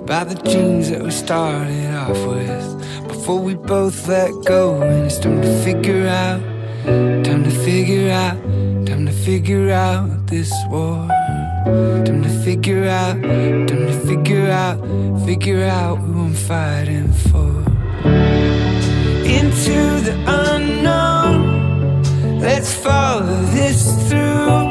by the dreams that we started off with. Before we both let go, and it's time to figure out, time to figure out, time to figure out this war. Time to figure out, time to figure out, figure out who I'm fighting for. Into the unknown, let's follow this through.